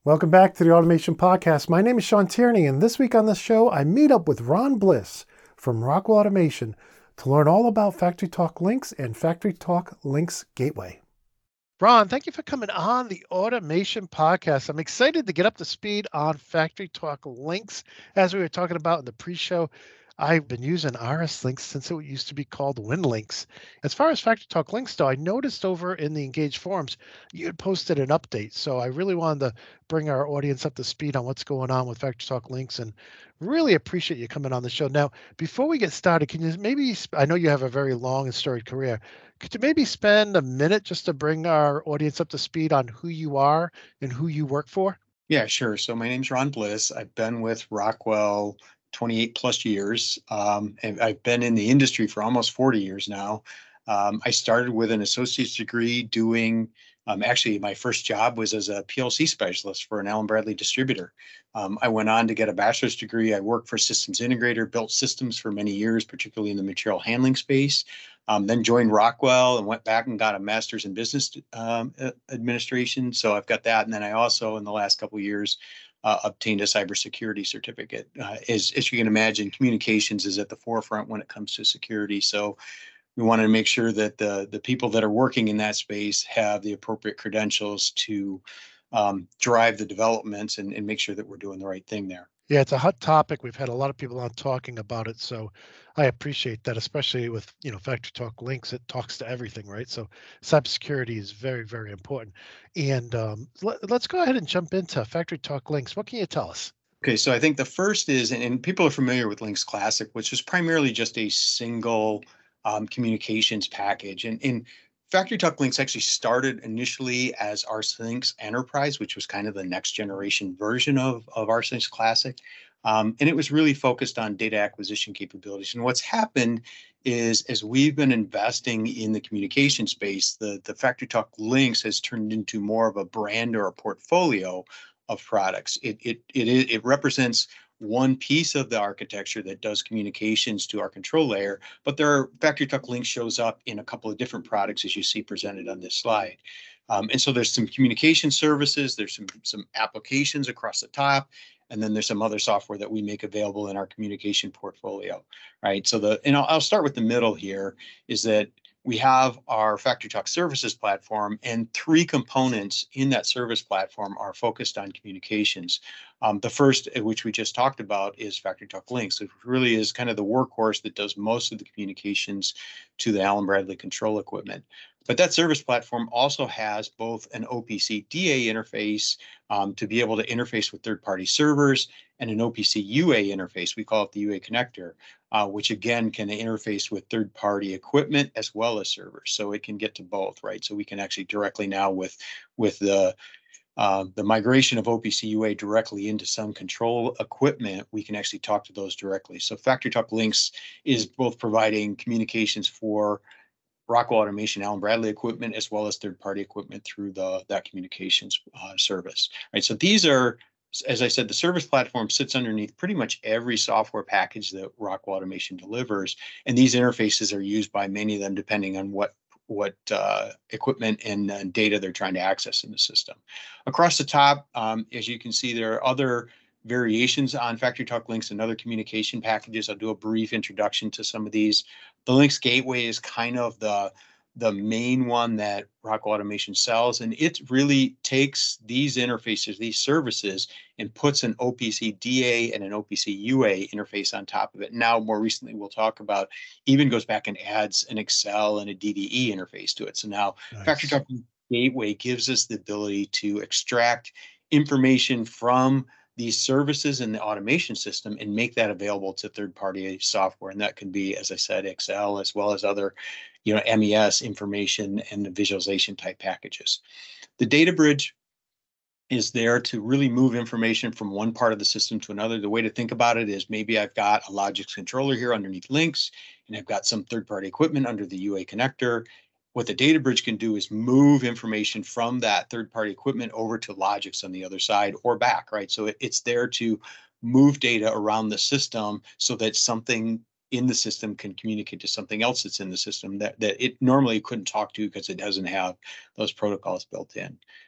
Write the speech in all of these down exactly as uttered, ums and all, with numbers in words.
Welcome back to the Automation Podcast. My name is Sean Tierney, and this week on the show, I meet up with Ron Bliss from Rockwell Automation to learn all about FactoryTalk Links and FactoryTalk Links Gateway. Ron, thank you for coming on the Automation Podcast. I'm excited to get up to speed on FactoryTalk Links. As we were talking about in the pre-show, I've been using R S Links since it used to be called WinLinks. As far as FactoryTalk Links, though, I noticed over in the Engaged forums, you had posted an update. So I really wanted to bring our audience up to speed on what's going on with FactoryTalk Links and really appreciate you coming on the show. Now, before we get started, can you maybe, I know you have a very long and storied career, could you maybe spend a minute just to bring our audience up to speed on who you are and who you work for? Yeah, sure. So my name's Ron Bliss. I've been with Rockwell twenty-eight plus years, um, and I've been in the industry for almost forty years now. Um, I started with an associate's degree doing, um, actually, my first job was as a P L C specialist for an Allen Bradley distributor. Um, I went on to get a bachelor's degree. I worked for systems integrator, built systems for many years, particularly in the material handling space. Um, then joined Rockwell and went back and got a master's in business um, administration. So I've got that. And then I also, in the last couple of years, uh, obtained a cybersecurity certificate. Uh, as, as you can imagine, communications is at the forefront when it comes to security. So we wanted to make sure that the, the people that are working in that space have the appropriate credentials to um, drive the developments and, and make sure that we're doing the right thing there. Yeah, it's a hot topic. We've had a lot of people on talking about it. So I appreciate that, especially with, you know, FactoryTalk Links. It talks to everything, right? So cybersecurity is very, very important. And um, let, let's go ahead and jump into FactoryTalk Links. What can you tell us? Okay, so I think the first is, and, and people are familiar with Links Classic, which is primarily just a single um, communications package. And, and FactoryTalk Links actually started initially as R S Links Enterprise, which was kind of the next generation version of, of R S Links Classic. Um, and it was really focused on data acquisition capabilities. And what's happened is, as we've been investing in the communication space, the, the FactoryTalk Links has turned into more of a brand or a portfolio of products. It, it, it, it represents one piece of the architecture that does communications to our control layer, but there are FactoryTalk Links shows up in a couple of different products as you see presented on this slide. Um, and so there's some communication services, there's some, some applications across the top, and then there's some other software that we make available in our communication portfolio, right? So the, and I'll, I'll start with the middle here, is that we have our FactoryTalk Services platform, and three components in that service platform are focused on communications. Um, the first, which we just talked about, is FactoryTalk Links. It really is kind of the workhorse that does most of the communications to the Allen Bradley control equipment. But that service platform also has both an O P C D A interface um, to be able to interface with third-party servers, and an O P C U A interface. We call it the U A connector, uh, which again can interface with third-party equipment as well as servers. So it can get to both, right? So we can actually directly now with with the uh, the migration of O P C U A directly into some control equipment, we can actually talk to those directly. So FactoryTalk Links is both providing communications for Rockwell Automation, Allen Bradley equipment, as well as third-party equipment through the that communications uh, service. Right. So these are, as I said, the service platform sits underneath pretty much every software package that Rockwell Automation delivers, and these interfaces are used by many of them depending on what what uh, equipment and, and data they're trying to access in the system. Across the top, um, as you can see, there are other variations on FactoryTalk Links and other communication packages. I'll do a brief introduction to some of these. The Links Gateway is kind of the, the main one that Rockwell Automation sells, and it really takes these interfaces, these services, and puts an O P C D A and an O P C U A interface on top of it. Now, more recently, we'll talk about, even goes back and adds an Excel and a D V E interface to it. So now nice. FactoryTalk Gateway gives us the ability to extract information from these services in the automation system and make that available to third-party software. And that can be, as I said, Excel, as well as other, you know, M E S information and the visualization type packages. The data bridge is there to really move information from one part of the system to another. The way to think about it is, maybe I've got a Logix controller here underneath Links, and I've got some third-party equipment under the U A connector. What the data bridge can do is move information from that third-party equipment over to Logix on the other side, or back, right? So it, it's there to move data around the system so that something in the system can communicate to something else that's in the system that, that it normally couldn't talk to because it doesn't have those protocols built in.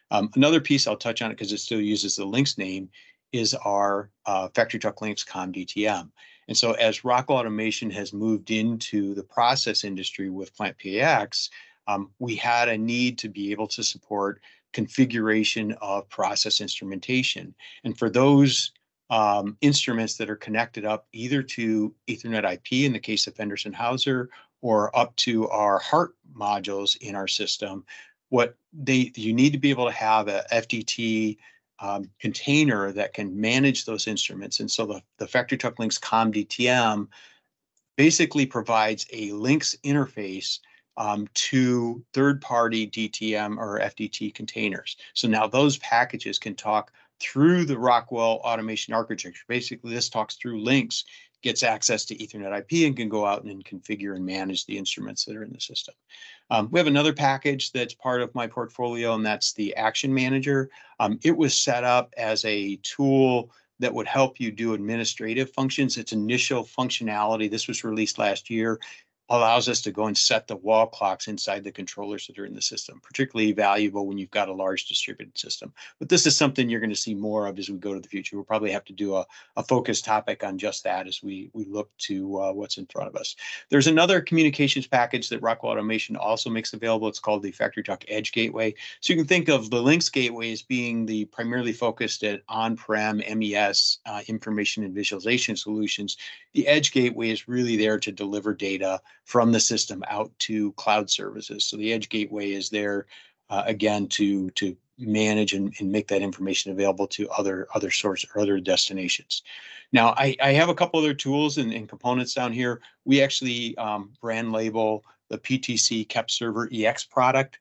Um, another piece I'll touch on it because it still uses the Lynx name is our uh, FactoryTalk Lynx CommDTM. And so as Rockwell Automation has moved into the process industry with PlantPAx, um, we had a need to be able to support configuration of process instrumentation. And for those um, instruments that are connected up either to Ethernet I P in the case of Henderson Hauser or up to our HART modules in our system, what they you need to be able to have a F D T um, container that can manage those instruments. And so the, the FactoryTalk Lynx CommDTM basically provides a Lynx interface um, to third-party D T M or F D T containers. So now those packages can talk through the Rockwell Automation architecture. Basically, this talks through Lynx, gets access to Ethernet I P, and can go out and configure and manage the instruments that are in the system. Um, we have another package that's part of my portfolio, and that's the Action Manager. Um, it was set up as a tool that would help you do administrative functions. Its initial functionality, this was released last year, allows us to go and set the wall clocks inside the controllers that are in the system, particularly valuable when you've got a large distributed system. But this is something you're going to see more of as we go to the future. We'll probably have to do a, a focused topic on just that as we, we look to uh, what's in front of us. There's another communications package that Rockwell Automation also makes available. It's called the FactoryTalk Edge Gateway. So you can think of the Lynx Gateway as being the primarily focused at on-prem M E S uh, information and visualization solutions. The Edge Gateway is really there to deliver data from the system out to cloud services. So the Edge Gateway is there, uh, again, to, to manage and, and make that information available to other, other sources or other destinations. Now, I, I have a couple other tools and, and components down here. We actually um, brand label the P T C KEPServer E X product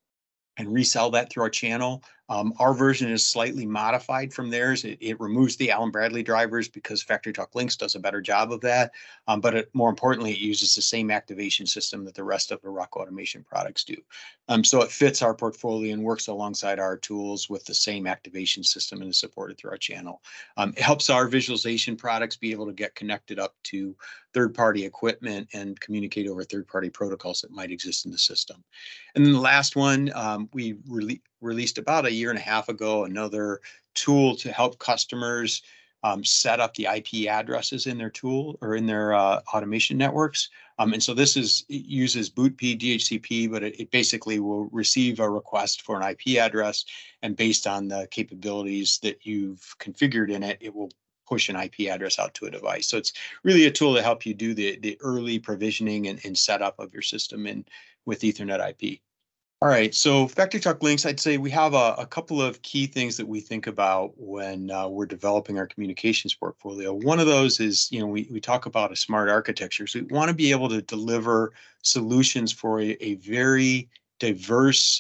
and resell that through our channel. Um, our version is slightly modified from theirs. It, it removes the Allen Bradley drivers because FactoryTalk Lynx does a better job of that. Um, but it, more importantly, it uses the same activation system that the rest of the Rockwell Automation products do. Um, so it fits our portfolio and works alongside our tools with the same activation system and is supported through our channel. Um, it helps our visualization products be able to get connected up to third-party equipment and communicate over third-party protocols that might exist in the system. And then the last one, um, we rele released about a year and a half ago, another tool to help customers um, set up the I P addresses in their tool or in their uh, automation networks. Um, and so this is it uses BootP, D H C P, but it, it basically will receive a request for an I P address, and based on the capabilities that you've configured in it, it will push an I P address out to a device. So it's really a tool to help you do the, the early provisioning and, and setup of your system in with Ethernet I P. All right, so FactoryTalk Lynx, I'd say we have a, a couple of key things that we think about when uh, we're developing our communications portfolio. One of those is, you know, we, we talk about a smart architecture. So we want to be able to deliver solutions for a, a very diverse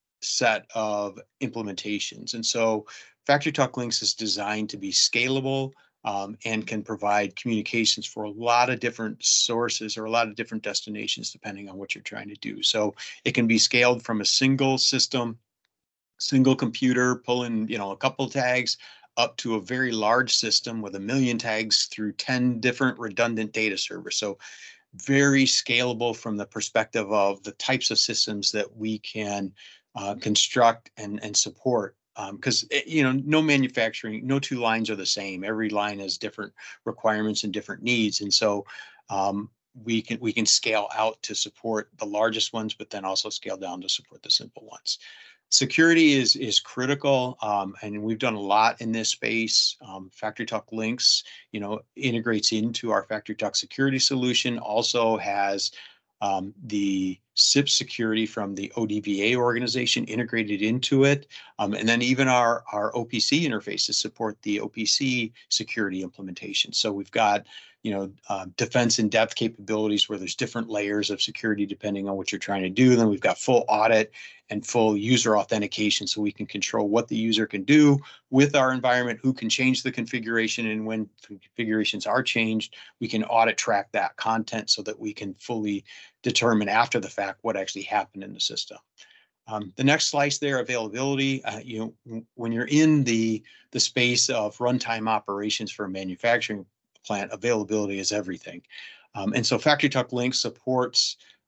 set of implementations. And so FactoryTalk Lynx is designed to be scalable, Um, and can provide communications for a lot of different sources or a lot of different destinations, depending on what you're trying to do. So it can be scaled from a single system, single computer, pulling, you know, a couple tags, up to a very large system with a million tags through ten different redundant data servers. So very scalable from the perspective of the types of systems that we can uh, construct and, and support. Because, um, you know, no manufacturing, no two lines are the same. Every line has different requirements and different needs. And so um, we can we can scale out to support the largest ones, but then also scale down to support the simple ones. Security is is critical, um, and we've done a lot in this space. Um, FactoryTalk Lynx, you know, integrates into our FactoryTalk security solution, also has um, the S I P security from the O D V A organization integrated into it. Um, and then even our, our O P C interfaces support the O P C security implementation. So we've got, you know, uh, defense in depth capabilities where there's different layers of security depending on what you're trying to do. Then we've got full audit and full user authentication, so we can control what the user can do with our environment, who can change the configuration, and when configurations are changed, we can audit track that content so that we can fully determine after the fact what actually happened in the system. Um, the next slice there, availability. Uh, you know, when you're in the the space of runtime operations for a manufacturing plant, availability is everything. Um, and so FactoryTalk Lynx supports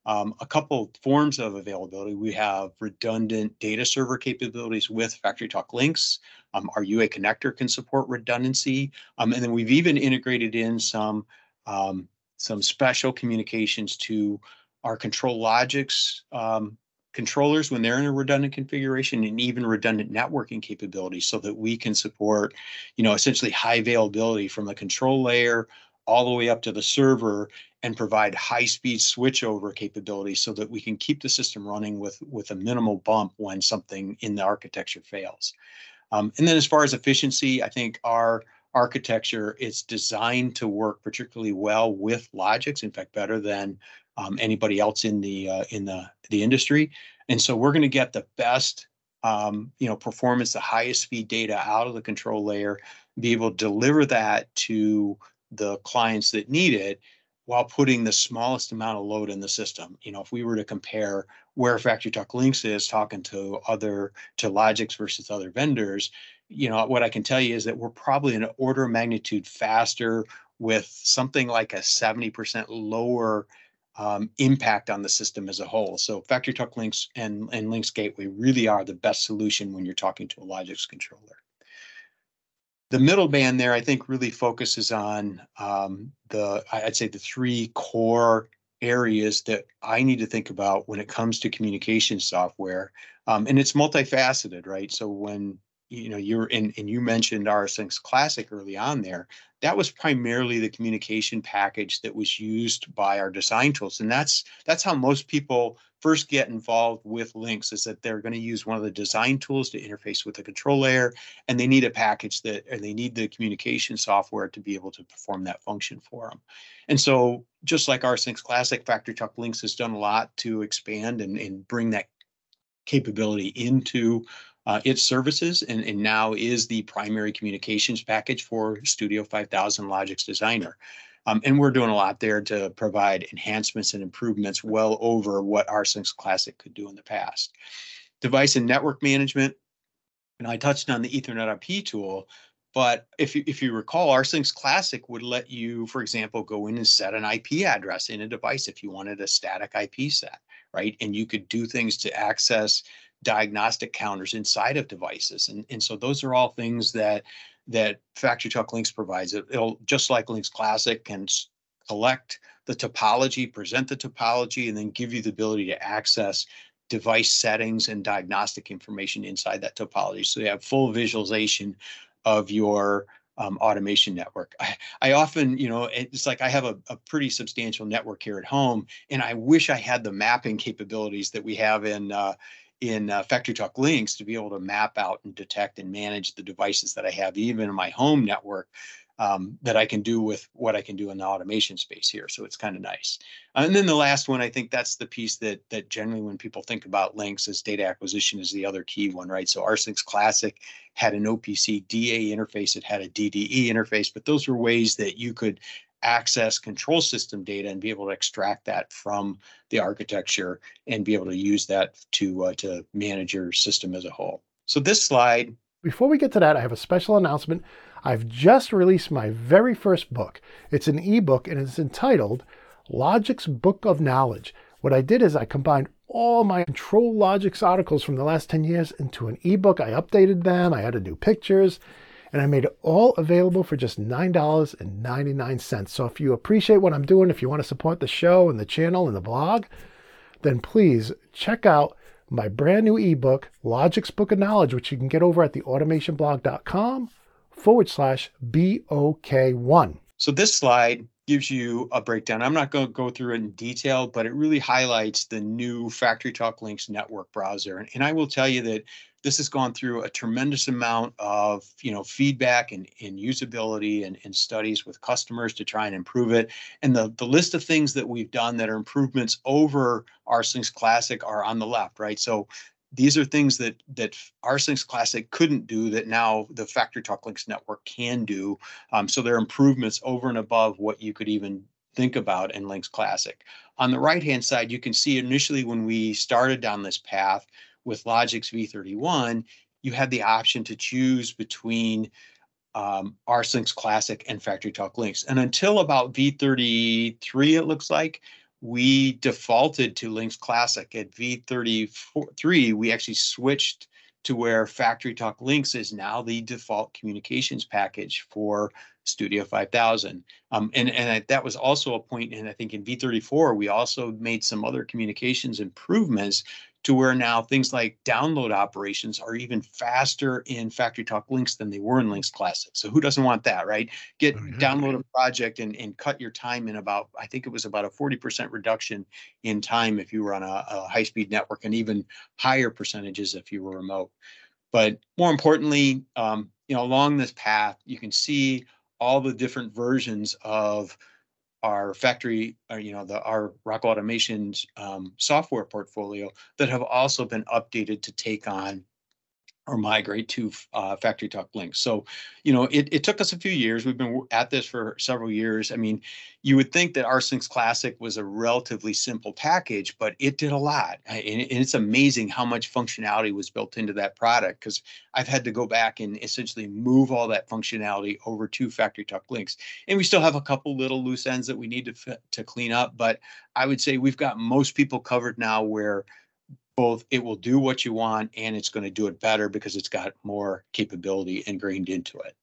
um, a couple forms of availability. We have redundant data server capabilities with FactoryTalk Links. Um, our U A connector can support redundancy. Um, and then we've even integrated in some, um, some special communications to our ControlLogix um, controllers when they're in a redundant configuration, and even redundant networking capabilities, so that we can support, you know, essentially high availability from the control layer all the way up to the server, and provide high-speed switchover capability so that we can keep the system running with, with a minimal bump when something in the architecture fails. Um, and then as far as efficiency, I think our architecture is designed to work particularly well with Logix, in fact, better than um, anybody else in the uh, in the, the industry. And so we're going to get the best um, you know, performance, the highest speed data out of the control layer, be able to deliver that to the clients that need it, while putting the smallest amount of load in the system. You know, if we were to compare where FactoryTalk Links is talking to other, to Logix versus other vendors, you know, what I can tell you is that we're probably an order of magnitude faster, with something like a seventy percent lower um, impact on the system as a whole. So FactoryTalk Links and, and Links Gateway really are the best solution when you're talking to a Logix controller. The middle band there, I think, really focuses on um, the, I'd say, the three core areas that I need to think about when it comes to communication software. Um, and it's multifaceted, right? So when, you know, you're in, and you mentioned rsync Classic early on there, that was primarily the communication package that was used by our design tools. And that's, that's how most people first get involved with Links, is that they're going to use one of the design tools to interface with the control layer, and they need a package that, or they need the communication software to be able to perform that function for them. And so just like rsync Classic, FactoryTalk Links has done a lot to expand and, and bring that capability into uh, its services, and, and now is the primary communications package for Studio five thousand Logix Designer. Um, and we're doing a lot there to provide enhancements and improvements well over what rsync Classic could do in the past. Device and network management, and I touched on the Ethernet I P tool, but if you, if you recall, rsync Classic would let you, for example, go in and set an I P address in a device if you wanted a static I P set, right? And you could do things to access diagnostic counters inside of devices. And, and so those are all things that that FactoryTalk Links provides. It, it'll, just like Links Classic, can collect the topology, present the topology, and then give you the ability to access device settings and diagnostic information inside that topology. So you have full visualization of your um, automation network. I, I often, you know, it's like I have a, a pretty substantial network here at home, and I wish I had the mapping capabilities that we have in uh, in uh, FactoryTalk Links to be able to map out and detect and manage the devices that I have, even in my home network, um, that I can do with what I can do in the automation space here. So it's kind of nice. And then the last one, I think that's the piece that that generally when people think about Links, is data acquisition is the other key one, right? So rsync Classic had an O P C D A interface, it had a D D E interface, but those were ways that you could access control system data and be able to extract that from the architecture and be able to use that to uh, to manage your system as a whole. So this slide. Before we get to that, I have a special announcement. I've just released my very first book. It's an ebook, and it's entitled Logix Book of Knowledge. What I did is I combined all my ControlLogix articles from the last ten years into an ebook. I updated them, I added new pictures, and I made it all available for just nine dollars and ninety-nine cents. So if you appreciate what I'm doing, if you want to support the show and the channel and the blog, then please check out my brand new ebook, Logix Book of Knowledge, which you can get over at the automationblog.com forward slash B O K one. So this slide gives you a breakdown. I'm not going to go through it in detail, but it really highlights the new FactoryTalk Links network browser. And, and I will tell you that this has gone through a tremendous amount of, you know, feedback and, and usability and, and studies with customers to try and improve it. And the, the list of things that we've done that are improvements over rsync Classic are on the left, right? So these are things that that rsync Classic couldn't do that now the FactoryTalk Links network can do. Um, so they're improvements over and above what you could even think about in Links Classic. On the right-hand side, you can see initially when we started down this path with Logix V thirty-one, you had the option to choose between um, rsync Classic and FactoryTalk Links. And until about V thirty-three, it looks like, we defaulted to Lynx Classic. At V thirty-three, we actually switched to where FactoryTalk Lynx is now the default communications package for Studio five thousand. Um, and and that was also a point, and I think in V thirty-four, we also made some other communications improvements to where now things like download operations are even faster in FactoryTalk Lynx than they were in Lynx Classic. So who doesn't want that, right? Get Oh, yeah. download a project and, and cut your time in about, I think it was about a forty percent reduction in time if you were on a, a high-speed network, and even higher percentages if you were remote. But more importantly, um, you know, along this path, you can see all the different versions of our factory, or, you know, the our Rockwell Automation's um, software portfolio that have also been updated to take on or migrate to uh, FactoryTalk Lynx. So, you know, it, it took us a few years. We've been at this for several years. I mean, you would think that rsync Classic was a relatively simple package, but it did a lot. And it's amazing how much functionality was built into that product, because I've had to go back and essentially move all that functionality over to FactoryTalk Lynx. And we still have a couple little loose ends that we need to, fit, to clean up. But I would say we've got most people covered now, where both it will do what you want and it's going to do it better because it's got more capability ingrained into it.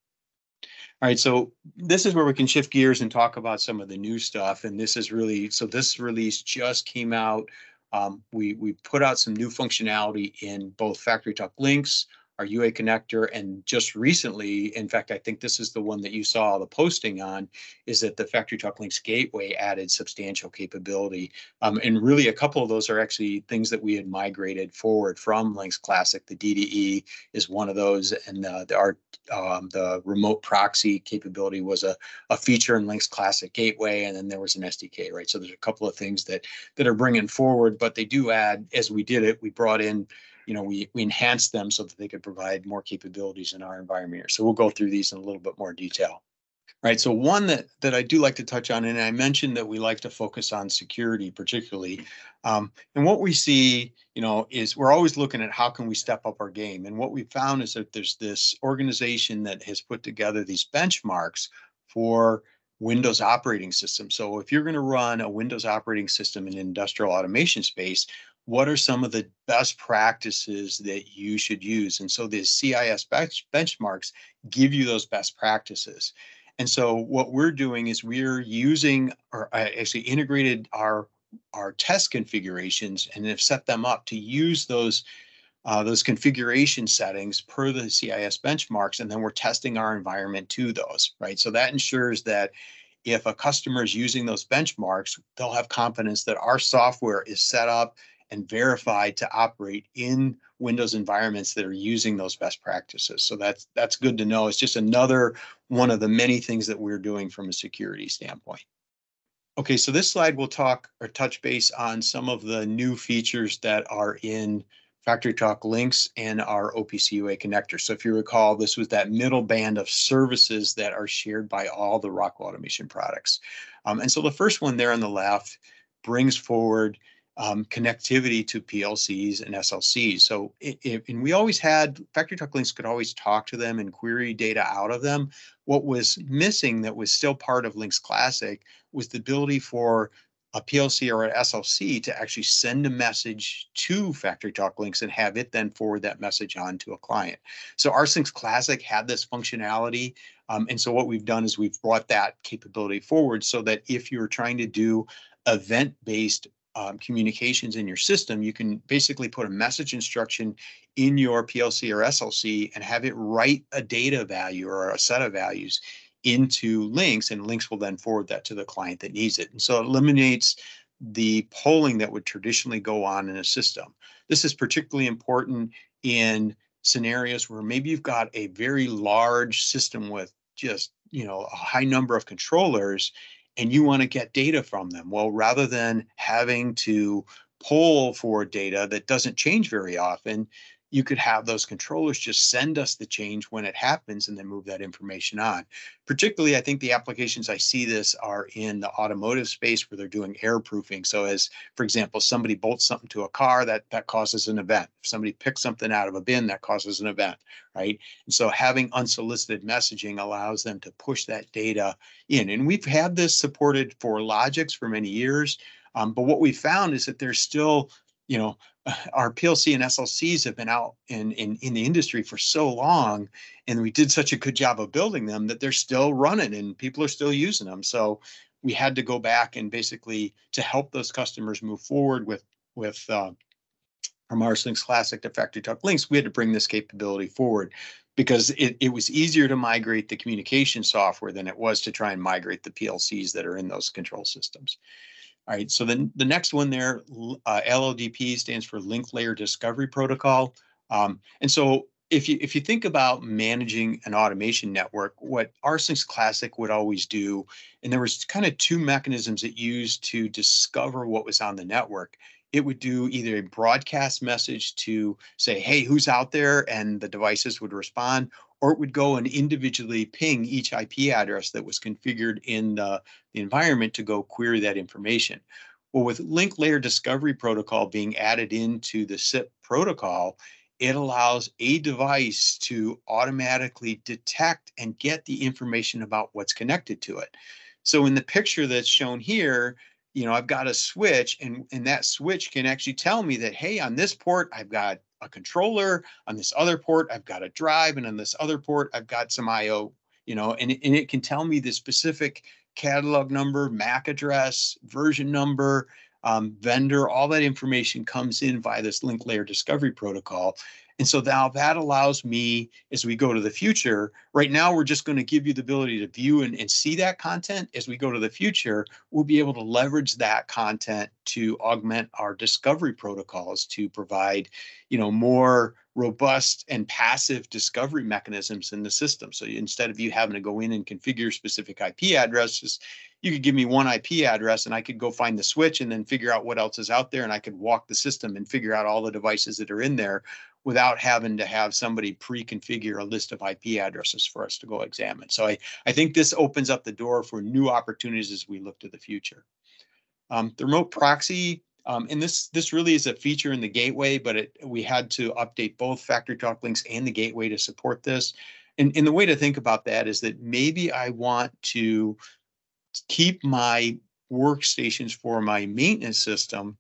All right, so this is where we can shift gears and talk about some of the new stuff. And this is really, so this release just came out. Um, we, we put out some new functionality in both FactoryTalk Lynx, our U A connector, and just recently, in fact, I think this is the one that you saw the posting on, is that the FactoryTalk Lynx Gateway added substantial capability. Um, and really a couple of those are actually things that we had migrated forward from Lynx Classic. The D D E is one of those, and uh, the, our, um, the remote proxy capability was a, a feature in Lynx Classic Gateway, and then there was an S D K, right? So there's a couple of things that, that are bringing forward, but they do add, as we did it, we brought in, you know, we, we enhanced them so that they could provide more capabilities in our environment here. So we'll go through these in a little bit more detail. Right. So one that, that I do like to touch on, and I mentioned that we like to focus on security particularly. Um, and what we see, you know, is we're always looking at how can we step up our game. And what we found is that there's this organization that has put together these benchmarks for Windows operating system. So if you're going to run a Windows operating system in industrial automation space, what are some of the best practices that you should use? And so the C I S bench, benchmarks give you those best practices. And so what we're doing is we're using, or actually integrated our, our test configurations and have set them up to use those, uh, those configuration settings per the C I S benchmarks. And then we're testing our environment to those, right? So that ensures that if a customer is using those benchmarks, they'll have confidence that our software is set up and verified to operate in Windows environments that are using those best practices. So that's that's good to know. It's just another one of the many things that we're doing from a security standpoint. Okay, so this slide will talk or touch base on some of the new features that are in FactoryTalk Lynx and our O P C U A connector. So if you recall, this was that middle band of services that are shared by all the Rockwell Automation products. Um, and so the first one there on the left brings forward Um, connectivity to P L Cs and S L Cs. So, it, it, and we always had, FactoryTalk Lynx could always talk to them and query data out of them. What was missing that was still part of Lynx Classic was the ability for a P L C or an S L C to actually send a message to FactoryTalk Lynx and have it then forward that message on to a client. So rsync Classic had this functionality. Um, and so what we've done is we've brought that capability forward so that if you're trying to do event-based Um, communications in your system, you can basically put a message instruction in your P L C or S L C and have it write a data value or a set of values into Lynx, and Lynx will then forward that to the client that needs it. And so it eliminates the polling that would traditionally go on in a system. This is particularly important in scenarios where maybe you've got a very large system with just, you know, a high number of controllers, and you want to get data from them. Well, rather than having to poll for data that doesn't change very often, you could have those controllers just send us the change when it happens and then move that information on. Particularly, I think the applications I see this are in the automotive space where they're doing air proofing. So as, for example, somebody bolts something to a car, that, that causes an event. If somebody picks something out of a bin, that causes an event, right? And so having unsolicited messaging allows them to push that data in. And we've had this supported for Logix for many years. Um, but what we found is that there's still, you know, our P L C and S L Cs have been out in, in, in the industry for so long, and we did such a good job of building them that they're still running and people are still using them. So we had to go back and basically, to help those customers move forward with, with uh, from RSLinx Classic to FactoryTalk Links, we had to bring this capability forward because it, it was easier to migrate the communication software than it was to try and migrate the P L Cs that are in those control systems. All right, so then the next one there, uh, L L D P, stands for Link Layer Discovery Protocol. Um, and so if you if you think about managing an automation network, what RSLinx Classic would always do, and there was kind of two mechanisms it used to discover what was on the network. It would do either a broadcast message to say, hey, who's out there? And the devices would respond, or it would go and individually ping each I P address that was configured in the, the environment to go query that information. Well, with Link Layer Discovery Protocol being added into the S I P protocol, it allows a device to automatically detect and get the information about what's connected to it. So in the picture that's shown here, you know, I've got a switch, and, and that switch can actually tell me that, hey, on this port, I've got a controller, on this other port, I've got a drive, and on this other port, I've got some I O, you know, and, and it can tell me the specific catalog number, M A C address, version number, um, vendor, all that information comes in via this Link Layer Discovery Protocol. And so now that allows me, as we go to the future, right now we're just going to give you the ability to view and, and see that content. As we go to the future, we'll be able to leverage that content to augment our discovery protocols to provide, you know, more robust and passive discovery mechanisms in the system. So instead of you having to go in and configure specific I P addresses, you could give me one I P address and I could go find the switch and then figure out what else is out there. And I could walk the system and figure out all the devices that are in there without having to have somebody pre-configure a list of I P addresses for us to go examine. So I, I think this opens up the door for new opportunities as we look to the future. Um, the remote proxy, um, and this this really is a feature in the gateway, but it, we had to update both FactoryTalk Links and the gateway to support this. And, and the way to think about that is that maybe I want to keep my workstations for my maintenance system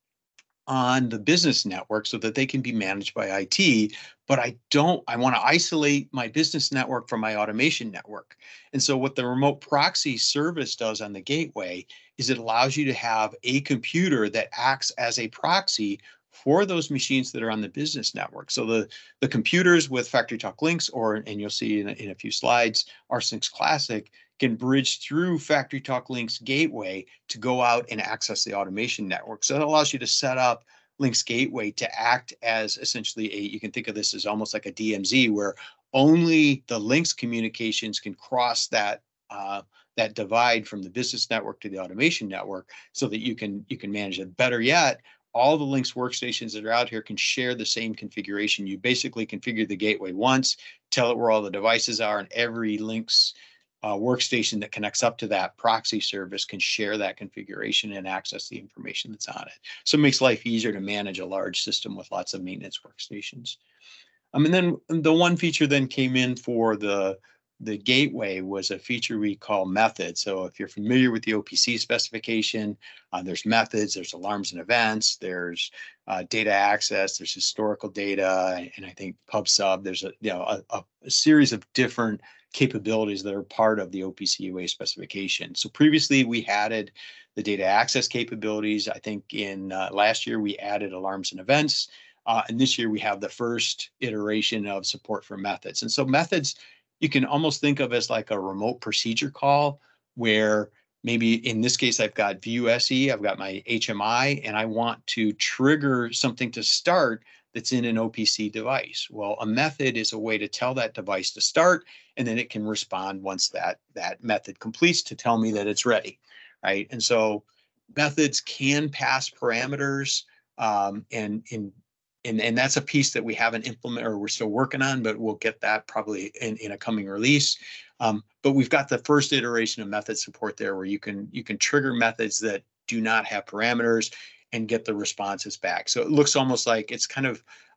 on the business network so that they can be managed by I T, but I don't, I want to isolate my business network from my automation network. And so what the remote proxy service does on the gateway is it allows you to have a computer that acts as a proxy for those machines that are on the business network. So the, the computers with FactoryTalk Links, or, and you'll see in a, in a few slides, RSLinx Classic, can bridge through FactoryTalk Links Gateway to go out and access the automation network. So it allows you to set up Links Gateway to act as essentially a, you can think of this as almost like a D M Z, where only the Links communications can cross that uh, that divide from the business network to the automation network, so that you can you can manage it. Better yet, all the Links workstations that are out here can share the same configuration. You basically configure the gateway once, tell it where all the devices are, and every Links Uh, workstation that connects up to that proxy service can share that configuration and access the information that's on it. So it makes life easier to manage a large system with lots of maintenance workstations. Um, and then the one feature then came in for the, the gateway was a feature we call methods. So if you're familiar with the O P C specification, uh, there's methods, there's alarms and events, there's uh, data access, there's historical data, and I think pub sub, there's a, you know, a, a series of different capabilities that are part of the O P C U A specification. So previously we added the data access capabilities. I think in uh, last year we added alarms and events. Uh, and this year we have the first iteration of support for methods. And so methods, you can almost think of as like a remote procedure call, where maybe in this case, I've got view S E, I've got my H M I, and I want to trigger something to start that's in an O P C device. Well, a method is a way to tell that device to start, and then it can respond once that, that method completes to tell me that it's ready, right? And so methods can pass parameters, um, and, and, and, and that's a piece that we haven't implemented, or we're still working on, but we'll get that probably in, in a coming release. Um, but we've got the first iteration of method support there, where you can, you can trigger methods that do not have parameters and get the responses back. So it looks almost like it's kind of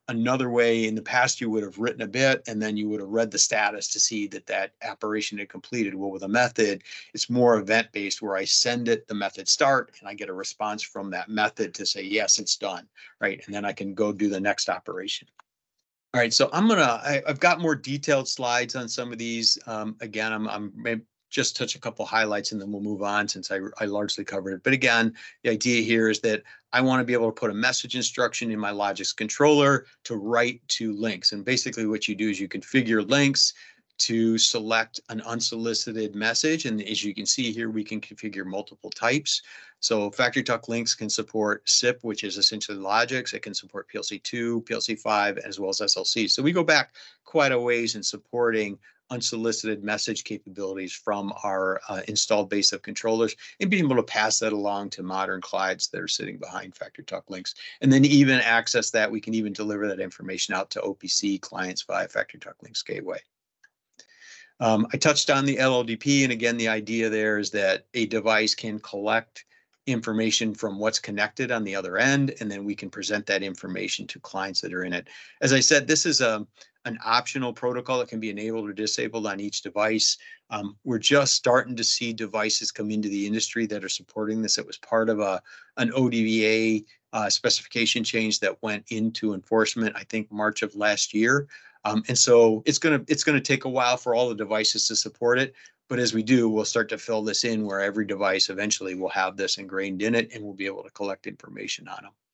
Another way, in the past, you would have written a bit and then you would have read the status to see that that operation had completed. Well, with a method, it's more event-based, where I send it the method start and I get a response from that method to say, yes, it's done, right? And then I can go do the next operation. All right, so I'm gonna, I, I've got more detailed slides on some of these. Um, again, I'm, I'm maybe just touch a couple highlights and then we'll move on, since I, I largely covered it. But again, the idea here is that I want to be able to put a message instruction in my Logix controller to write to links. And basically what you do is you configure links to select an unsolicited message. And as you can see here, we can configure multiple types. So FactoryTalk Links can support S I P, which is essentially Logix. It can support P L C two, P L C five, as well as S L C. So we go back quite a ways in supporting unsolicited message capabilities from our uh, installed base of controllers, and being able to pass that along to modern clients that are sitting behind FactoryTalk Links. And then even access that, we can even deliver that information out to O P C clients via FactoryTalk Links Gateway. Um, I touched on the L L D P, and again, the idea there is that a device can collect information from what's connected on the other end, and then we can present that information to clients that are in it. As I said, this is a an optional protocol that can be enabled or disabled on each device. Um, we're just starting to see devices come into the industry that are supporting this. It was part of a an O D V A uh, specification change that went into enforcement, I think, March of last year. Um, and so it's gonna it's gonna take a while for all the devices to support it. But as we do, we'll start to fill this in, where every device eventually will have this ingrained in it, and we'll be able to collect information on them.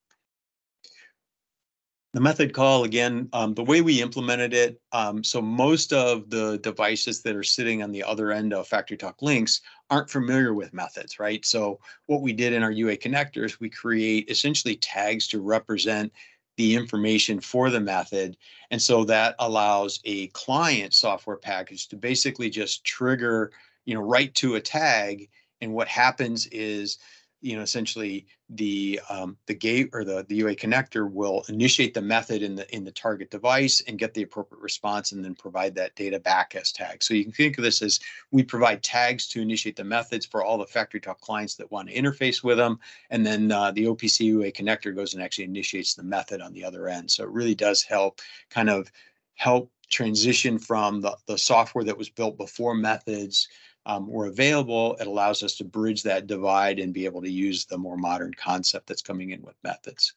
The method call, again, um, the way we implemented it, um, so most of the devices that are sitting on the other end of FactoryTalk Links aren't familiar with methods, right? So what we did in our U A connectors, we create essentially tags to represent the information for the method. And so that allows a client software package to basically just trigger, you know, right to a tag. And what happens is, you know, essentially the um, the gate or the, the U A connector will initiate the method in the in the target device and get the appropriate response, and then provide that data back as tags. So you can think of this as, we provide tags to initiate the methods for all the FactoryTalk clients that want to interface with them, and then uh, the O P C U A connector goes and actually initiates the method on the other end. So it really does help kind of help transition from the, the software that was built before methods Um, were available. It allows us to bridge that divide and be able to use the more modern concept that's coming in with methods.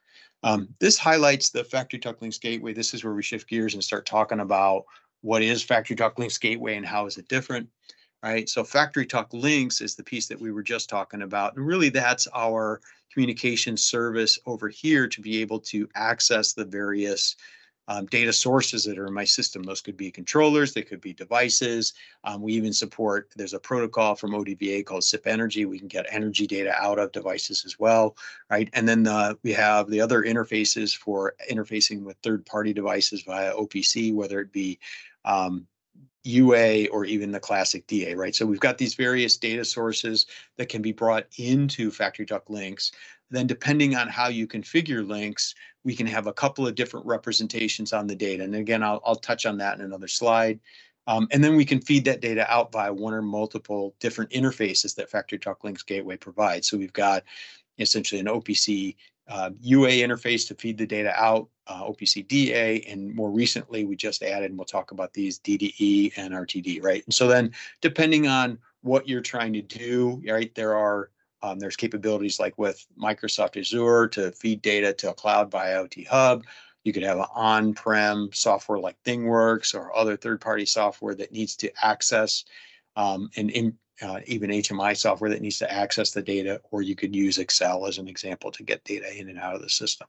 Um, this highlights the FactoryTalk Links Gateway. This is where we shift gears and start talking about what is FactoryTalk Links Gateway and how is it different, right? So FactoryTalk Links is the piece that we were just talking about. And really that's our communication service over here to be able to access the various Um, data sources that are in my system. Those could be controllers, they could be devices. Um, we even support, there's a protocol from O D V A called S I P Energy. We can get energy data out of devices as well, right? And then uh, we have the other interfaces for interfacing with third-party devices via O P C, whether it be um, U A or even the classic D A, right? So we've got these various data sources that can be brought into FactoryTalk Links. Then depending on how you configure links, we can have a couple of different representations on the data. And again, I'll, I'll touch on that in another slide. Um, and then we can feed that data out via one or multiple different interfaces that FactoryTalk Links Gateway provides. So we've got essentially an O P C uh, U A interface to feed the data out, uh, O P C D A, and more recently we just added, and we'll talk about these, D D E and R T D, right? And so then depending on what you're trying to do, right, there are Um, there's capabilities like with Microsoft Azure to feed data to a cloud via IoT Hub. You could have an on-prem software like ThingWorx or other third-party software that needs to access, um, and in, uh, even H M I software that needs to access the data, or you could use Excel as an example to get data in and out of the system.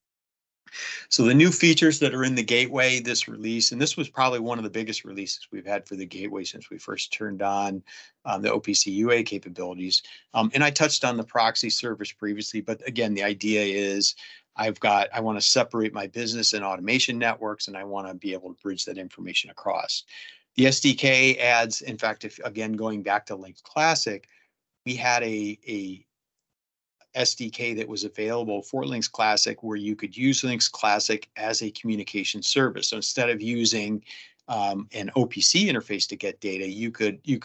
So the new features that are in the gateway, this release, and this was probably one of the biggest releases we've had for the gateway since we first turned on um, the O P C U A capabilities. Um, and I touched on the proxy service previously, but again, the idea is I've got, I want to separate my business and automation networks, and I want to be able to bridge that information across. The S D K adds, in fact, if again, going back to Links Classic, we had a, a S D K that was available for Links Classic where you could use Links Classic as a communication service. So instead of using um, an O P C interface to get data, you could you could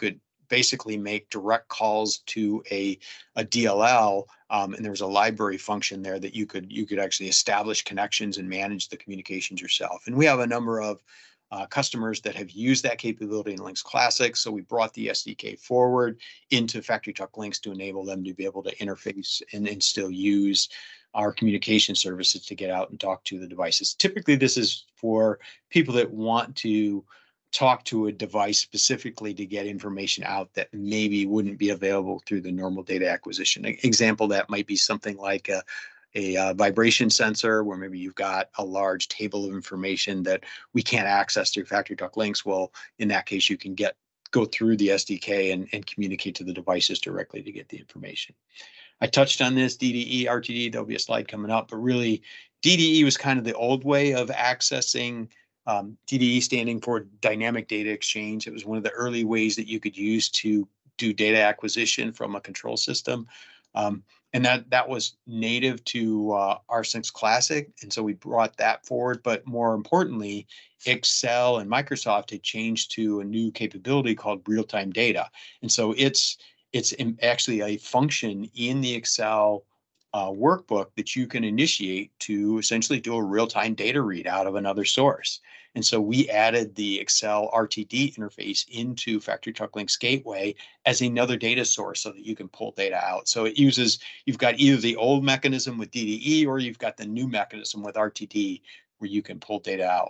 basically make direct calls to a, a D L L, um, and there was a library function there that you could you could actually establish connections and manage the communications yourself. And we have a number of uh, customers that have used that capability in Lynx Classic, so we brought the S D K forward into FactoryTalk Lynx to enable them to be able to interface and, and still use our communication services to get out and talk to the devices. Typically, this is for people that want to talk to a device specifically to get information out that maybe wouldn't be available through the normal data acquisition. An example that might be something like a, a, uh vibration sensor, where maybe you've got a large table of information that we can't access through FactoryTalk Lynx. Well, in that case, you can get go through the S D K and, and communicate to the devices directly to get the information. I touched on this, D D E, R T D, there'll be a slide coming up, but really D D E was kind of the old way of accessing. Um, D D E standing for Dynamic Data Exchange. It was one of the early ways that you could use to do data acquisition from a control system. Um, and that, that was native to uh, R S Lynx Classic. And so we brought that forward. But more importantly, Excel and Microsoft had changed to a new capability called real-time data. And so it's, it's actually a function in the Excel Uh, workbook that you can initiate to essentially do a real-time data read out of another source. And so we added the Excel R T D interface into FactoryTalk Lynx Gateway as another data source so that you can pull data out. So it uses, you've got either the old mechanism with D D E or you've got the new mechanism with R T D where you can pull data out.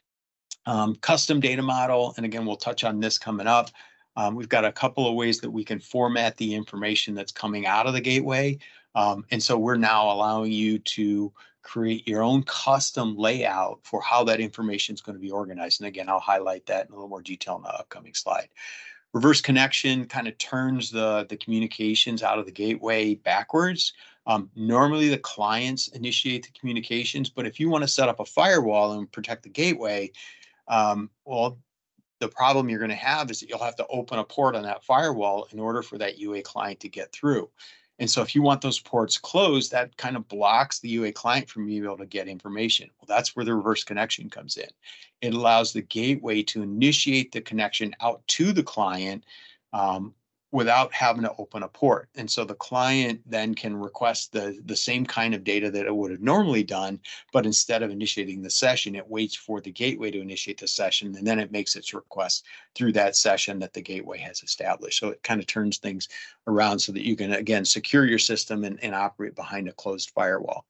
Um, custom data model, and again, we'll touch on this coming up. Um, we've got a couple of ways that we can format the information that's coming out of the gateway. Um, and so we're now allowing you to create your own custom layout for how that information is going to be organized. And again, I'll highlight that in a little more detail in the upcoming slide. Reverse connection kind of turns the, the communications out of the gateway backwards. Um, normally the clients initiate the communications, but if you want to set up a firewall and protect the gateway, um, well, the problem you're going to have is that you'll have to open a port on that firewall in order for that U A client to get through. And so if you want those ports closed, that kind of blocks the U A client from being able to get information. Well, that's where the reverse connection comes in. It allows the gateway to initiate the connection out to the client um, without having to open a port. And so the client then can request the, the same kind of data that it would have normally done, but instead of initiating the session, it waits for the gateway to initiate the session, and then it makes its request through that session that the gateway has established. So it kind of turns things around so that you can, again, secure your system and, and operate behind a closed firewall.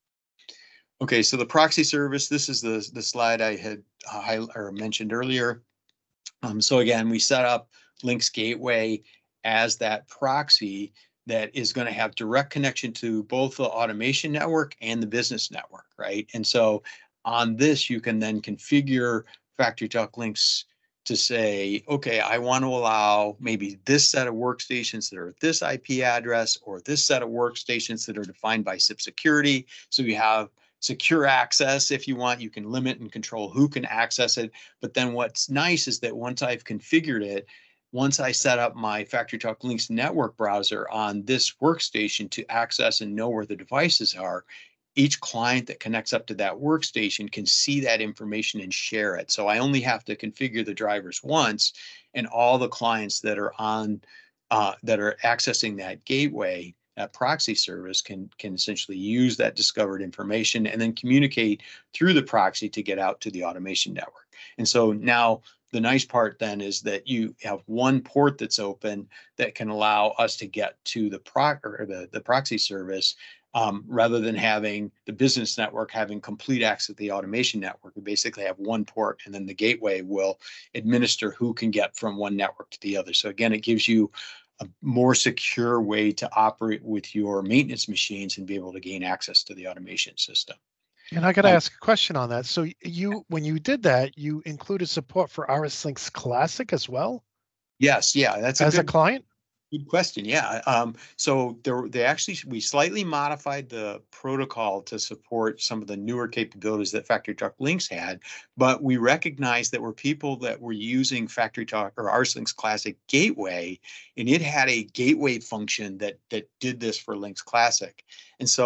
Okay, so the proxy service, this is the, the slide I had uh, or mentioned earlier. Um, so again, we set up Lynx Gateway as that proxy that is going to have direct connection to both the automation network and the business network, right? And so on this, you can then configure FactoryTalk Lynx to say, okay, I want to allow maybe this set of workstations that are at this I P address or this set of workstations that are defined by S I P security. So you have secure access. If you want, you can limit and control who can access it. But then what's nice is that once I've configured it, once I set up my FactoryTalk Lynx network browser on this workstation to access and know where the devices are, each client that connects up to that workstation can see that information and share it. So I only have to configure the drivers once, and all the clients that are on uh, that are accessing that gateway, that proxy service, can can essentially use that discovered information and then communicate through the proxy to get out to the automation network. And so now the nice part then is that you have one port that's open that can allow us to get to the proc or the, the proxy service, um, rather than having the business network having complete access to the automation network. We basically have one port, and then the gateway will administer who can get from one network to the other. So again, it gives you a more secure way to operate with your maintenance machines and be able to gain access to the automation system. And I got to um, ask a question on that. So you, when you did that, you included support for R S Lynx Classic as well? Yes. Yeah. That's a as good, a client. Good question. Yeah. Um, so there, they actually, we slightly modified the protocol to support some of the newer capabilities that FactoryTalk Lynx had, but we recognized that were people that were using FactoryTalk or R S Lynx Classic Gateway, and it had a gateway function that that did this for Lynx Classic. And so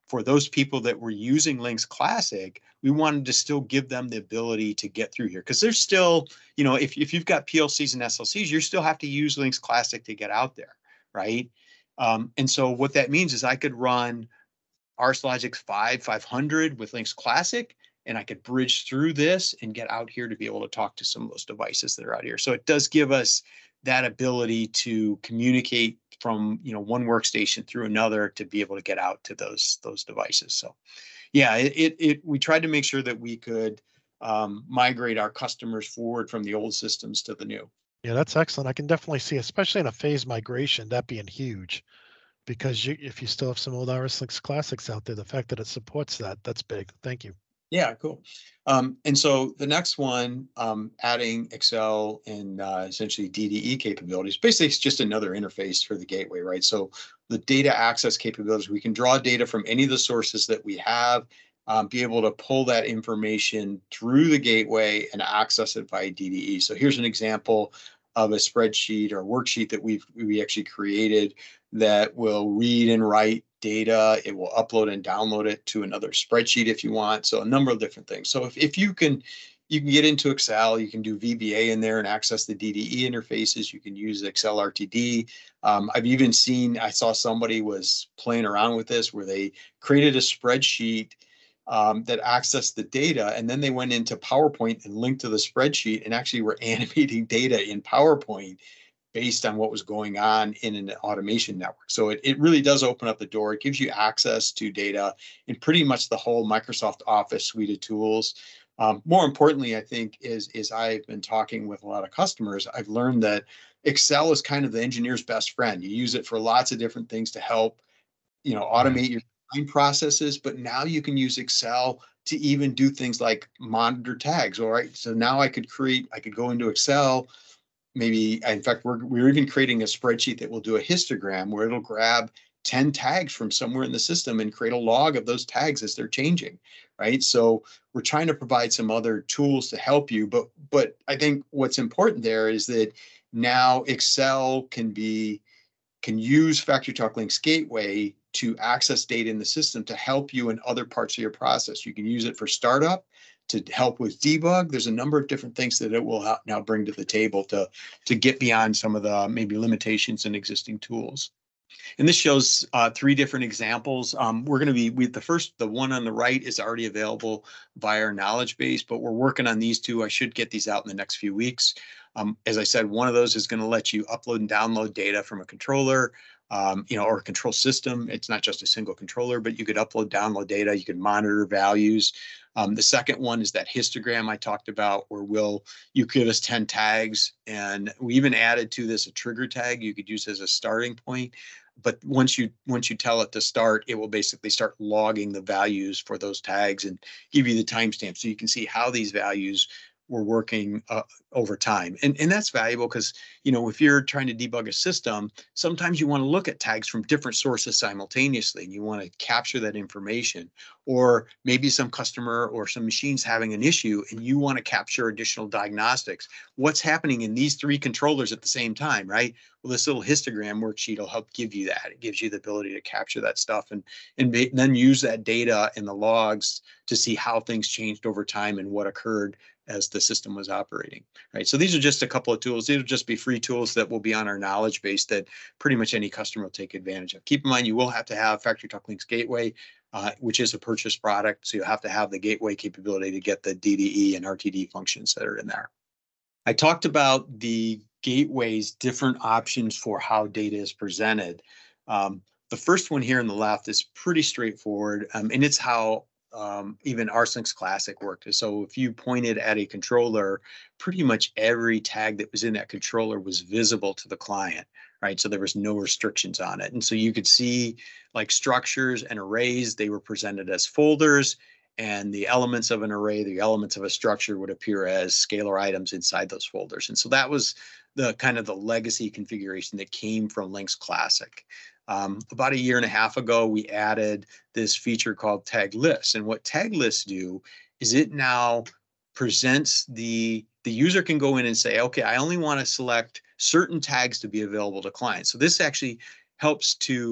for those people that were using Lynx Classic, we wanted to still give them the ability to get through here. Because there's still, you know, if, if you've got P L Cs and S L Cs, you still have to use Lynx Classic to get out there, right? Um, and so what that means is I could run ArcLogic five, five hundred with Lynx Classic, and I could bridge through this and get out here to be able to talk to some of those devices that are out here. So it does give us that ability to communicate from, you know, one workstation through another to be able to get out to those those devices. So yeah, it it, it we tried to make sure that we could um, migrate our customers forward from the old systems to the new. Yeah, that's excellent. I can definitely see, especially in a phase migration, that being huge. Because you, if you still have some old RSLinx classics out there, the fact that it supports that, that's big. Thank you. Yeah, cool. Um, and so the next one, um, adding Excel and uh, essentially D D E capabilities, basically it's just another interface for the gateway, right? So the data access capabilities, we can draw data from any of the sources that we have, um, be able to pull that information through the gateway and access it via D D E. So here's an example of a spreadsheet or worksheet that we've we actually created that will read and write data. It will upload and download it to another spreadsheet if you want. So a number of different things. So if, if you can, you can get into Excel, you can do V B A in there and access the D D E interfaces. You can use Excel R T D. Um, I've even seen, I saw somebody was playing around with this where they created a spreadsheet um, that accessed the data, and then they went into PowerPoint and linked to the spreadsheet and actually were animating data in PowerPoint based on what was going on in an automation network. So it, it really does open up the door. It gives you access to data in pretty much the whole Microsoft Office suite of tools. Um, more importantly, I think, is, is I've been talking with a lot of customers, I've learned that Excel is kind of the engineer's best friend. You use it for lots of different things to help, you know, automate your design processes, but now you can use Excel to even do things like monitor tags. All right. So now I could create, I could go into Excel. Maybe, in fact, we're, we're even creating a spreadsheet that will do a histogram where it'll grab ten tags from somewhere in the system and create a log of those tags as they're changing, right? So we're trying to provide some other tools to help you. But, but I think what's important there is that now Excel can be, can use FactoryTalk Lynx Gateway to access data in the system to help you in other parts of your process. You can use it for startup, to help with debug. There's a number of different things that it will now bring to the table to, to get beyond some of the maybe limitations in existing tools. And this shows uh, three different examples. Um, we're going to be, we, the first, the one on the right is already available via our knowledge base, but we're working on these two. I should get these out in the next few weeks. Um, as I said, one of those is going to let you upload and download data from a controller, um, you know, or a control system. It's not just a single controller, but you could upload, download data. You can monitor values. Um, the second one is that histogram I talked about, where we'll, you give us ten tags, and we even added to this a trigger tag you could use as a starting point. But once you once you tell it to start, it will basically start logging the values for those tags and give you the timestamp, so you can see how these values were working uh, over time. And, and that's valuable because, you know, if you're trying to debug a system, sometimes you want to look at tags from different sources simultaneously, and you want to capture that information. Or maybe some customer or some machines having an issue and you want to capture additional diagnostics. What's happening in these three controllers at the same time, right? Well, this little histogram worksheet will help give you that. It gives you the ability to capture that stuff and, and then use that data in the logs to see how things changed over time and what occurred as the system was operating, right? So these are just a couple of tools. These will just be free tools that will be on our knowledge base that pretty much any customer will take advantage of. Keep in mind, you will have to have FactoryTalk Lynx Gateway, uh, which is a purchase product. So you have to have the gateway capability to get the D D E and R T D functions that are in there. I talked about the gateway's different options for how data is presented. Um, the first one here on the left is pretty straightforward, um, and it's how Um, even RSLinx Classic worked. So if you pointed at a controller, pretty much every tag that was in that controller was visible to the client, right? So there was no restrictions on it. And so you could see like structures and arrays, they were presented as folders, and the elements of an array, the elements of a structure would appear as scalar items inside those folders. And so that was the kind of the legacy configuration that came from Lynx Classic. Um, about a year and a half ago, we added this feature called tag lists. And what tag lists do is it now presents the, the user can go in and say, okay, I only want to select certain tags to be available to clients. So this actually helps to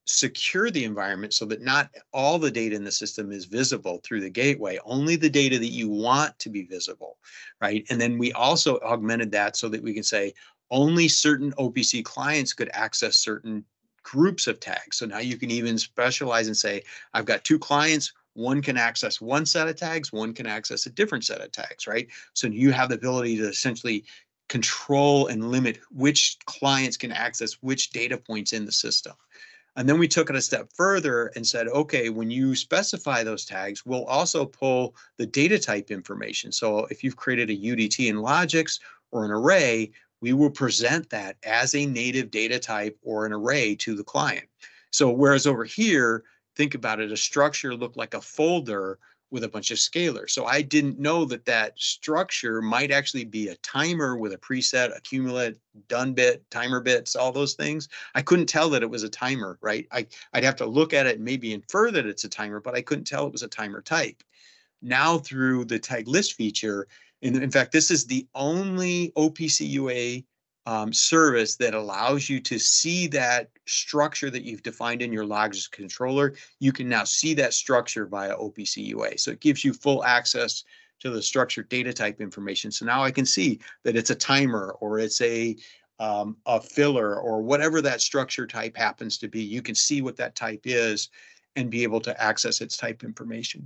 secure the environment so that not all the data in the system is visible through the gateway, only the data that you want to be visible, right? And then we also augmented that so that we can say only certain O P C clients could access certain groups of tags. So now you can even specialize and say, I've got two clients, one can access one set of tags, one can access a different set of tags, right? So you have the ability to essentially control and limit which clients can access which data points in the system. And then we took it a step further and said, okay, when you specify those tags, we'll also pull the data type information. So if you've created a U D T in Logix or an array, we will present that as a native data type or an array to the client. So whereas over here, think about it, a structure looked like a folder with a bunch of scalars. So I didn't know that that structure might actually be a timer with a preset, accumulate, done bit, timer bits, all those things. I couldn't tell that it was a timer, right? I, I'd have to look at it and maybe infer that it's a timer, but I couldn't tell it was a timer type. Now through the tag list feature, in, in fact, this is the only O P C U A um, service that allows you to see that structure that you've defined in your Logix controller. You can now see that structure via O P C U A. So it gives you full access to the structured data type information. So now I can see that it's a timer or it's a um, a filler or whatever that structure type happens to be. You can see what that type is and be able to access its type information.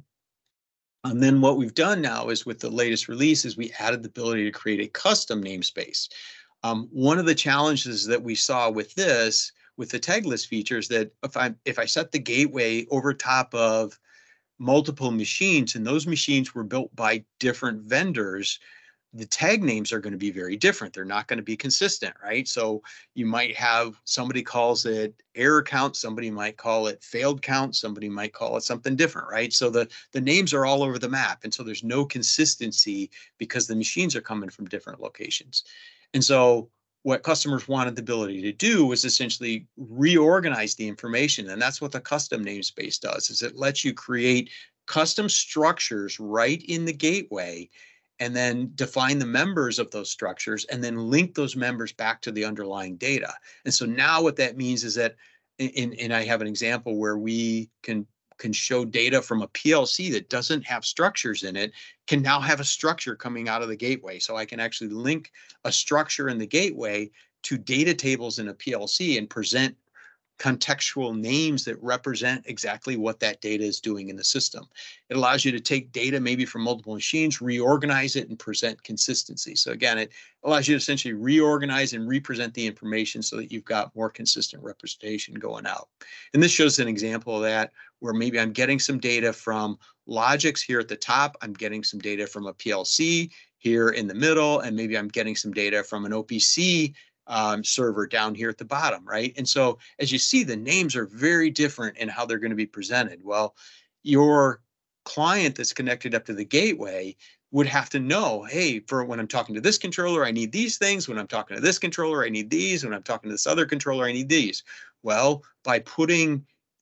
And then what we've done now is with the latest release is we added the ability to create a custom namespace. Um, one of the challenges that we saw with this, with the tag list features, that if I if I set the gateway over top of multiple machines and those machines were built by different vendors, the tag names are going to be very different. They're not going to be consistent, right? So you might have somebody calls it error count, somebody might call it failed count, somebody might call it something different, right? So the, the names are all over the map. And so there's no consistency because the machines are coming from different locations. And so what customers wanted the ability to do was essentially reorganize the information. And that's what the custom namespace does, is it lets you create custom structures right in the gateway and then define the members of those structures and then link those members back to the underlying data. And so now what that means is that, in, and I have an example where we can can show data from a P L C that doesn't have structures in it, can now have a structure coming out of the gateway. So I can actually link a structure in the gateway to data tables in a P L C and present contextual names that represent exactly what that data is doing in the system. It allows you to take data maybe from multiple machines, reorganize it, and present consistency. So again, it allows you to essentially reorganize and represent the information so that you've got more consistent representation going out. And this shows an example of that, where maybe I'm getting some data from Logix here at the top, I'm getting some data from a P L C here in the middle, and maybe I'm getting some data from an O P C Um, server down here at the bottom, right? And so as you see, the names are very different in how they're going to be presented. Well, your client that's connected up to the gateway would have to know, hey, for when I'm talking to this controller, I need these things. When I'm talking to this controller, I need these. When I'm talking to this other controller, I need these. Well, by putting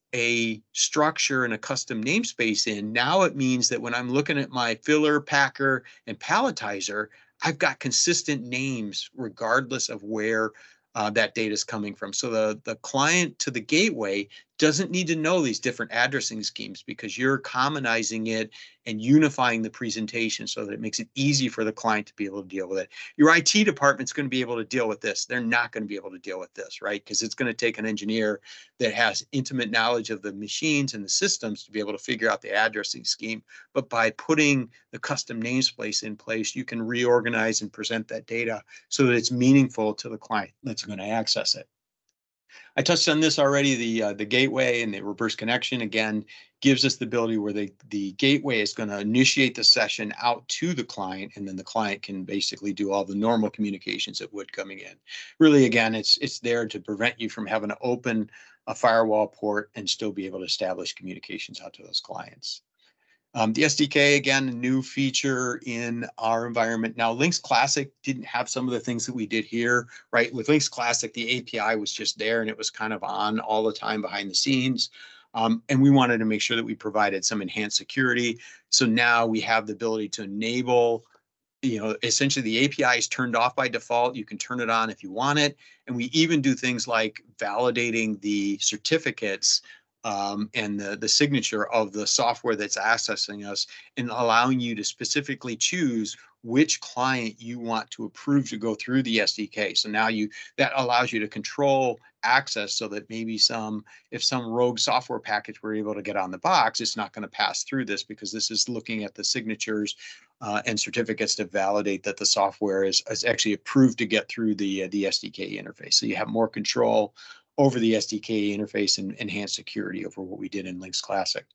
a structure and a custom namespace in, now it means that when I'm looking at my filler, packer, and palletizer, I've got consistent names regardless of where uh, that data is coming from. So the, the client to the gateway doesn't need to know these different addressing schemes because you're commonizing it and unifying the presentation so that it makes it easy for the client to be able to deal with it. Your I T department's going to be able to deal with this. They're not going to be able to deal with this, right? Because it's going to take an engineer that has intimate knowledge of the machines and the systems to be able to figure out the addressing scheme. But by putting the custom namespace in place, you can reorganize and present that data so that it's meaningful to the client that's going to access it. I touched on this already. The uh, the gateway and the reverse connection, again, gives us the ability where the, the gateway is going to initiate the session out to the client, and then the client can basically do all the normal communications that would coming in. Really, again, it's it's there to prevent you from having to open a firewall port and still be able to establish communications out to those clients. Um, the S D K, again, a new feature in our environment. Now, Lynx Classic didn't have some of the things that we did here, right? With Lynx Classic, the A P I was just there and it was kind of on all the time behind the scenes. Um, and we wanted to make sure that we provided some enhanced security. So now we have the ability to enable you know, essentially the A P I is turned off by default. You can turn it on if you want it. And we even do things like validating the certificates um, and the, the signature of the software that's accessing us, and allowing you to specifically choose which client you want to approve to go through the S D K. So now you, that allows you to control access, so that maybe some, if some rogue software package were able to get on the box, it's not going to pass through this, because this is looking at the signatures uh, and certificates to validate that the software is, is actually approved to get through the, uh, the S D K interface. So you have more control over the S D K interface and enhanced security over what we did in Lynx Classic.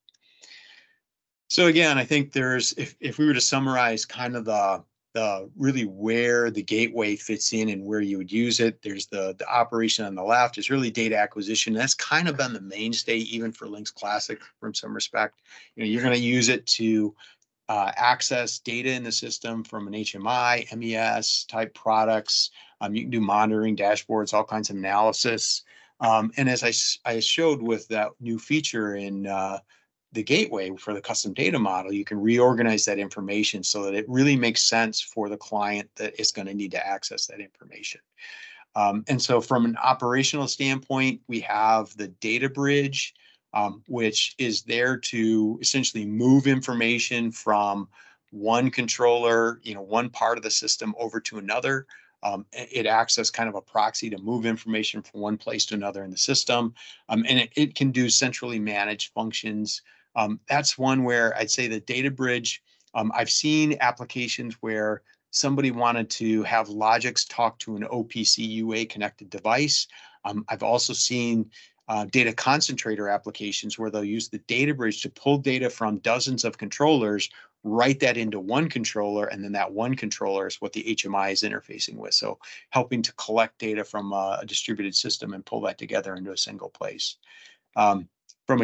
So again, I think there's, if, if we were to summarize kind of the, the really where the gateway fits in and where you would use it, there's the, the operation on the left is really data acquisition. That's kind of been the mainstay even for Lynx Classic from some respect. You know, you're going to use it to uh, access data in the system from an H M I, M E S type products. Um, you can do monitoring, dashboards, all kinds of analysis. Um, and as I, I showed with that new feature in uh, the gateway for the custom data model, you can reorganize that information so that it really makes sense for the client that is going to need to access that information. Um, and so from an operational standpoint, we have the data bridge, um, which is there to essentially move information from one controller, you know, one part of the system over to another. Um, it acts as kind of a proxy to move information from one place to another in the system. Um, and it, it can do centrally managed functions. Um, that's one where I'd say the data bridge, um, I've seen applications where somebody wanted to have Logix talk to an O P C U A connected device. Um, I've also seen uh, data concentrator applications where they'll use the data bridge to pull data from dozens of controllers, write that into one controller, and then that one controller is what the H M I is interfacing with. So helping to collect data from a, a distributed system and pull that together into a single place. Um, from a,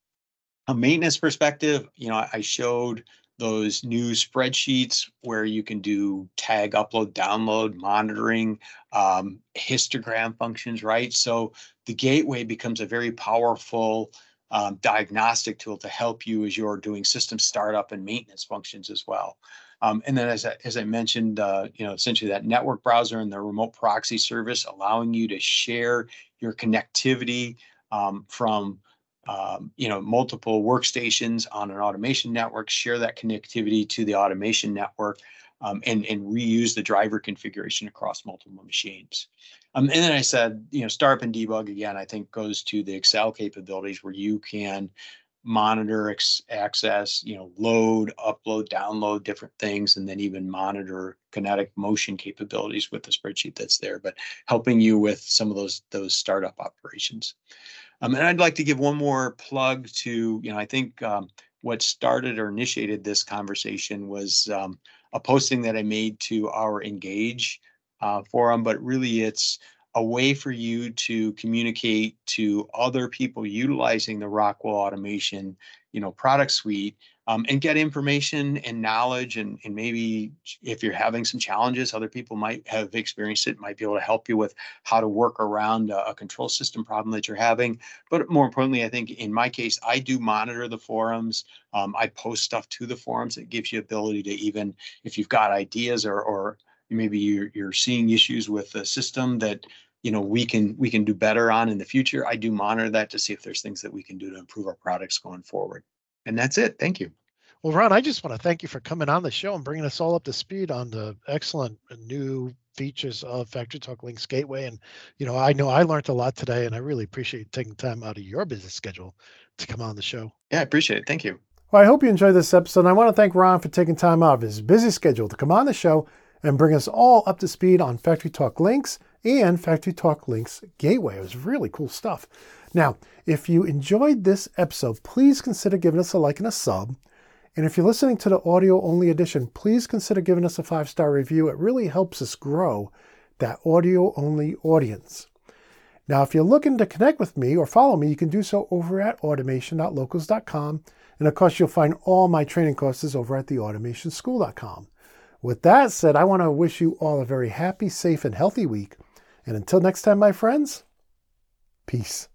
a maintenance perspective, you know, I showed those new spreadsheets where you can do tag, upload, download, monitoring, um, histogram functions, right? So the gateway becomes a very powerful um, diagnostic tool to help you as you're doing system startup and maintenance functions as well. Um, and then as I, as I mentioned, uh, you know, essentially that network browser and the remote proxy service, allowing you to share your connectivity um, from Um, you know, multiple workstations on an automation network, share that connectivity to the automation network, um, and, and reuse the driver configuration across multiple machines. Um, and then I said, you know, startup and debug, again, I think goes to the Excel capabilities where you can monitor, ex- access, you know, load, upload, download different things, and then even monitor kinetic motion capabilities with the spreadsheet that's there, but helping you with some of those, those startup operations. Um, and I'd like to give one more plug to, you know, I think um, what started or initiated this conversation was um, a posting that I made to our Engage uh, forum, but really it's a way for you to communicate to other people utilizing the Rockwell Automation, you know, product suite, um, and get information and knowledge. And, and maybe if you're having some challenges, other people might have experienced it, might be able to help you with how to work around a, a control system problem that you're having. But more importantly, I think in my case, I do monitor the forums. Um, I post stuff to the forums that gives you ability to, even if you've got ideas or, or maybe you're, you're seeing issues with the system that, you know, we can we can do better on in the future. I do monitor that to see if there's things that we can do to improve our products going forward. And that's it. Thank you. Well, Ron, I just want to thank you for coming on the show and bringing us all up to speed on the excellent new features of FactoryTalk Lynx Gateway. And, you know, I know I learned a lot today, and I really appreciate taking time out of your business schedule to come on the show. Yeah, I appreciate it. Thank you. Well, I hope you enjoyed this episode. And I want to thank Ron for taking time out of his busy schedule to come on the show and bring us all up to speed on FactoryTalk Lynx and FactoryTalk Lynx Gateway. It was really cool stuff. Now, if you enjoyed this episode, please consider giving us a like and a sub. And if you're listening to the audio-only edition, please consider giving us a five-star review. It really helps us grow that audio-only audience. Now, if you're looking to connect with me or follow me, you can do so over at automation dot locals dot com. And of course, you'll find all my training courses over at the automation school dot com. With that said, I want to wish you all a very happy, safe, and healthy week. And until next time, my friends, peace.